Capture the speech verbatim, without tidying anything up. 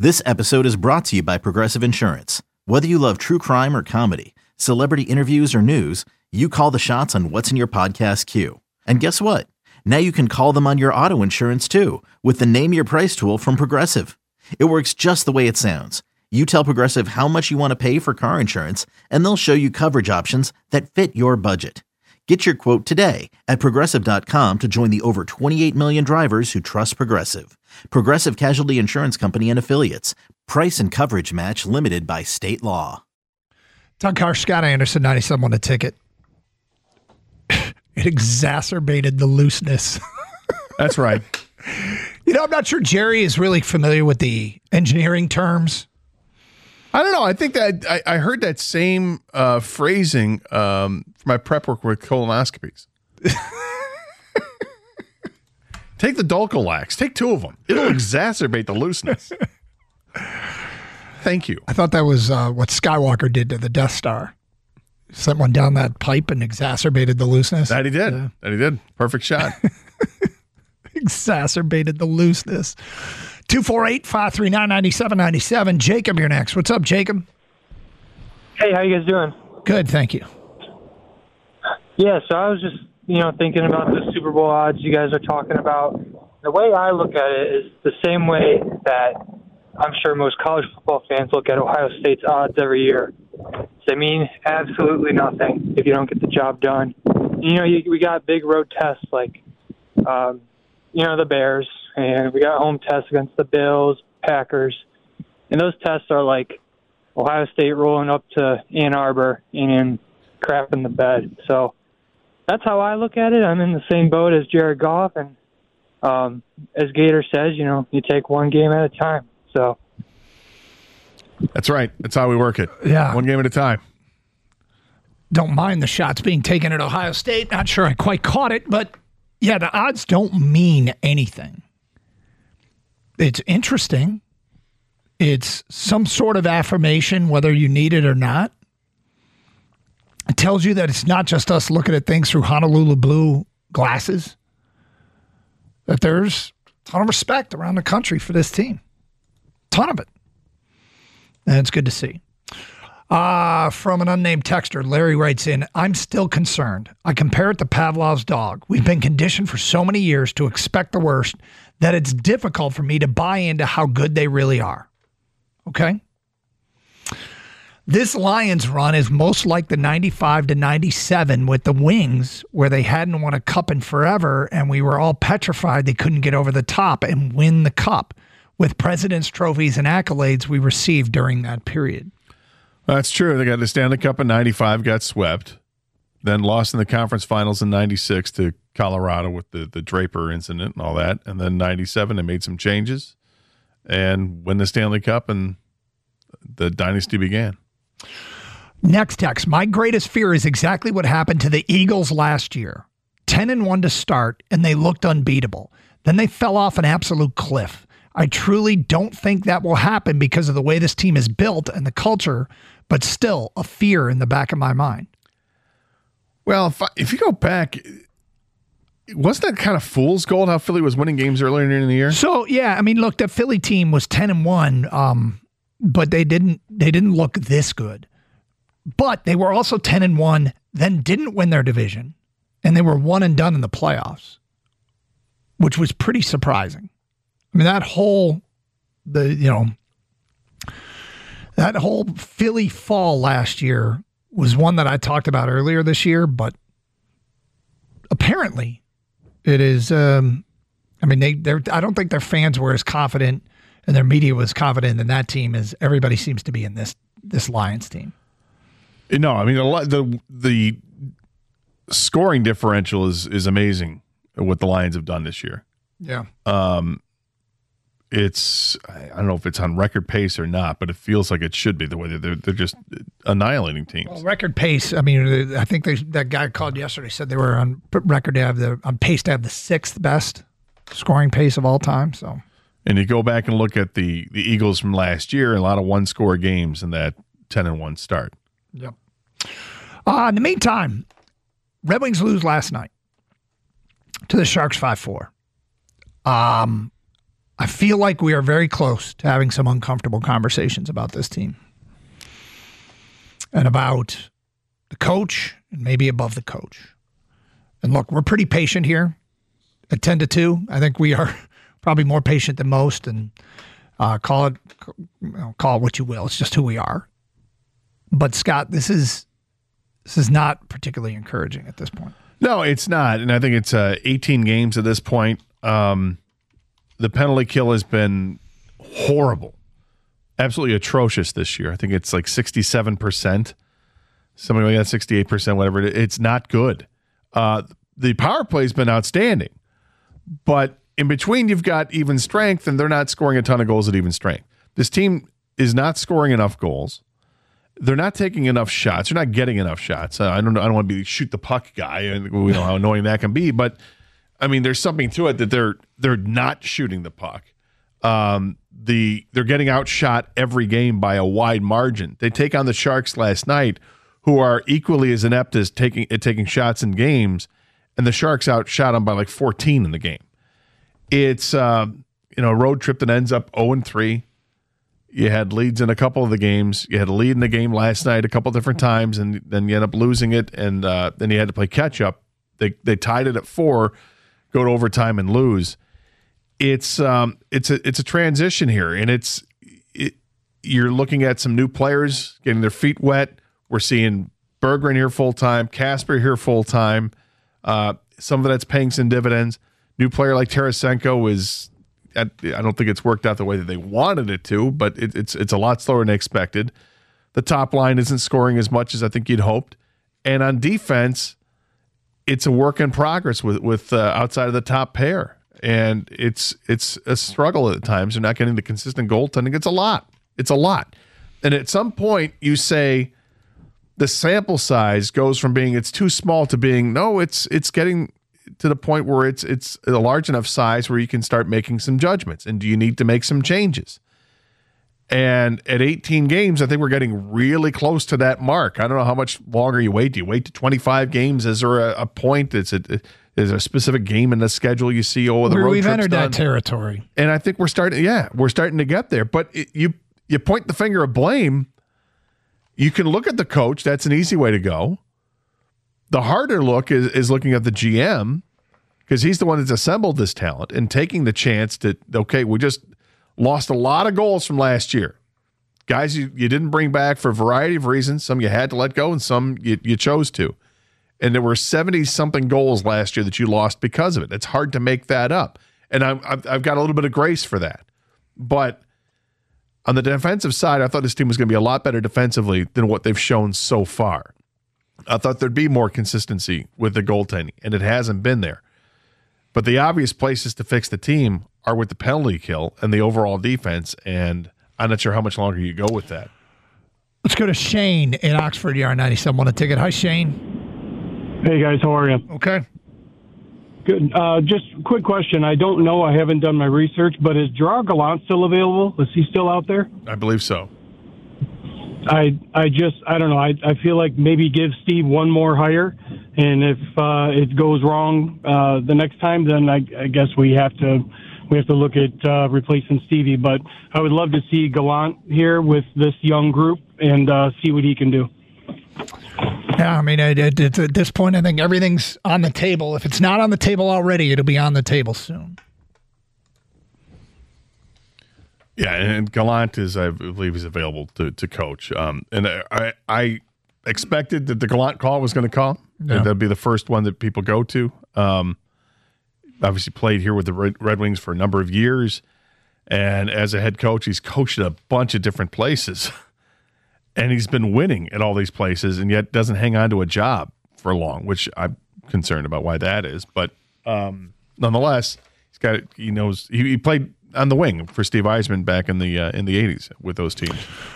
This episode is brought to you by Progressive Insurance. Whether you love true crime or comedy, celebrity interviews or news, you call the shots on what's in your podcast queue. And guess what? Now you can call them on your auto insurance too with the Name Your Price tool from Progressive. It works just the way it sounds. You tell Progressive how much you want to pay for car insurance, and they'll show you coverage options that fit your budget. Get your quote today at Progressive dot com to join the over twenty-eight million drivers who trust Progressive. Progressive Casualty Insurance Company and Affiliates. Price and coverage match limited by state law. Doug Carr, Scott Anderson, ninety-seven won a ticket. It exacerbated the looseness. That's right. You know, I'm not sure Jerry is really familiar with the engineering terms. I don't know. I think that I, I heard that same uh, phrasing um, for my prep work with colonoscopies. Take the Dulcolax. Take two of them. It'll exacerbate the looseness. Thank you. I thought that was uh, what Skywalker did to the Death Star. Sent one down that pipe and exacerbated the looseness. That he did. Yeah. That he did. Perfect shot. Exacerbated the looseness. two four eight, five three nine, nine seven nine seven. Jacob, you're next. What's up, Jacob? Hey, how you guys doing? Good, thank you. Yeah, so I was just, you know, thinking about the Super Bowl odds you guys are talking about. The way I look at it is the same way that I'm sure most college football fans look at Ohio State's odds every year. They mean absolutely nothing if you don't get the job done. You know, you, we got big road tests like, um, you know, the Bears, and we got home tests against the Bills, Packers, and those tests are like Ohio State rolling up to Ann Arbor and crapping the bed. So that's how I look at it. I'm in the same boat as Jared Goff, and um, as Gator says, you know, you take one game at a time. So that's right. That's how we work it. Yeah. One game at a time. Don't mind the shots being taken at Ohio State. Not sure I quite caught it, but yeah, the odds don't mean anything. It's interesting. It's some sort of affirmation, whether you need it or not. It tells you that it's not just us looking at things through Honolulu blue glasses, that there's a ton of respect around the country for this team. Ton of it. And it's good to see. Uh, from an unnamed texter, Larry writes in, I'm still concerned. I compare it to Pavlov's dog. We've been conditioned for so many years to expect the worst that it's difficult for me to buy into how good they really are. Okay? This Lions run is most like the ninety-five to ninety-seven with the Wings, where they hadn't won a cup in forever, and we were all petrified they couldn't get over the top and win the cup with President's trophies and accolades we received during that period. That's true. They got the Stanley Cup in ninety-five, got swept, then lost in the conference finals in ninety-six to Colorado with the, the Draper incident and all that. And then ninety-seven, they made some changes and win the Stanley Cup, and the dynasty began. Next text. My greatest fear is exactly what happened to the Eagles last year. ten and one to start, and they looked unbeatable. Then they fell off an absolute cliff. I truly don't think that will happen because of the way this team is built and the culture, but still a fear in the back of my mind. Well, if, I, if you go back, wasn't that kind of fool's gold how Philly was winning games earlier in the year? So, yeah, I mean, look, the Philly team was ten and one, um, but they didn't they didn't look this good. But they were also ten and one, then didn't win their division, and they were one and done in the playoffs, which was pretty surprising. I mean, that whole, the you know, that whole Philly fall last year was one that I talked about earlier this year, but apparently it is, um, I mean, they, they're, I don't think their fans were as confident and their media was confident in that team as everybody seems to be in this, this Lions team. No, I mean, a lot, the, the scoring differential is, is amazing what the Lions have done this year. Yeah. Um, It's, I don't know if it's on record pace or not, but it feels like it should be the way that they're, they're just annihilating teams. Well, record pace, I mean, I think they, that guy called yesterday said they were on record to have the, on pace to have the sixth best scoring pace of all time. So, and you go back and look at the, the Eagles from last year, a lot of one score games in that ten and one start. Yep. Uh, in the meantime, Red Wings lose last night to the Sharks five four. Um, I feel like we are very close to having some uncomfortable conversations about this team and about the coach and maybe above the coach. And look, we're pretty patient here at ten to two. I think we are probably more patient than most, and uh, call it you know, call it what you will. It's just who we are. But Scott, this is this is not particularly encouraging at this point. No, it's not, and I think it's uh, eighteen games at this point. Um, the penalty kill has been horrible, absolutely atrocious this year. I think it's like sixty-seven percent, something like that, sixty-eight percent, whatever it is. It's not good. Uh, the power play has been outstanding, but in between you've got even strength, and they're not scoring a ton of goals at even strength. This team is not scoring enough goals. They're not taking enough shots. They're not getting enough shots. Uh, I don't know. I don't want to be shoot the puck guy, and we know how annoying that can be. But I mean, there's something to it that they're they're not shooting the puck. Um, the they're getting outshot every game by a wide margin. They take on the Sharks last night, who are equally as inept as taking at taking shots in games, and the Sharks outshot them by like fourteen in the game. It's um, you know a road trip that ends up oh and three. You had leads in a couple of the games. You had a lead in the game last night a couple different times, and then you end up losing it, and uh, then you had to play catch up. They they tied it at four, go to overtime and lose. It's um it's a it's a transition here, and it's it, you're looking at some new players getting their feet wet. We're seeing Berggren here full time, Casper here full time. Uh, some of that's paying some dividends. New player like Tarasenko is. I don't think it's worked out the way that they wanted it to, but it, it's it's a lot slower than expected. The top line isn't scoring as much as I think you'd hoped, and on defense, it's a work in progress with with uh, outside of the top pair, and it's it's a struggle at times. They're not getting the consistent goaltending. It's a lot. It's a lot, and at some point you say the sample size goes from being it's too small to being no, it's it's getting to the point where it's it's a large enough size where you can start making some judgments. And do you need to make some changes? And at eighteen games, I think we're getting really close to that mark. I don't know how much longer you wait. Do you wait to twenty-five games? Is there a, a point? Is it is there a specific game in the schedule you see? Oh, the road We've trip's entered done? that territory. And I think we're starting. Yeah, we're starting to get there. But it, you you point the finger of blame. You can look at the coach. That's an easy way to go. The harder look is, is looking at the G M, because he's the one that's assembled this talent and taking the chance to, okay, we just lost a lot of goals from last year. Guys you, you didn't bring back for a variety of reasons. Some you had to let go and some you, you chose to. And there were seventy-something goals last year that you lost because of it. It's hard to make that up. And I'm, I've, I've got a little bit of grace for that. But on the defensive side, I thought this team was going to be a lot better defensively than what they've shown so far. I thought there'd be more consistency with the goaltending, and it hasn't been there. But the obvious places to fix the team are with the penalty kill and the overall defense, and I'm not sure how much longer you go with that. Let's go to Shane in Oxford, Yard ninety-seven. Want a ticket? Hi, Shane. Hey, guys. How are you? Okay. Good. Uh, just a quick question. I don't know. I haven't done my research, but is Gerard Gallant still available? Is he still out there? I believe so. I I just, I don't know. I, I feel like maybe give Steve one more hire, and if uh, it goes wrong uh, the next time, then I, I guess we have to we have to look at uh, replacing Stevie. But I would love to see Gallant here with this young group and uh, see what he can do. Yeah, I mean, at, at, at this point, I think everything's on the table. If it's not on the table already, it'll be on the table soon. Yeah, and Gallant is, I believe, is available to to coach. Um, and I I expected that the Gallant call was going to call. Yeah. That'd be the first one that people go to. Um, obviously played here with the Red Wings for a number of years, and as a head coach, he's coached at a bunch of different places, and he's been winning at all these places, and yet doesn't hang on to a job for long, which I'm concerned about why that is. But um, nonetheless, he's got he knows he, he played on the wing for Steve Eisman back in the uh, in the eighties with those teams.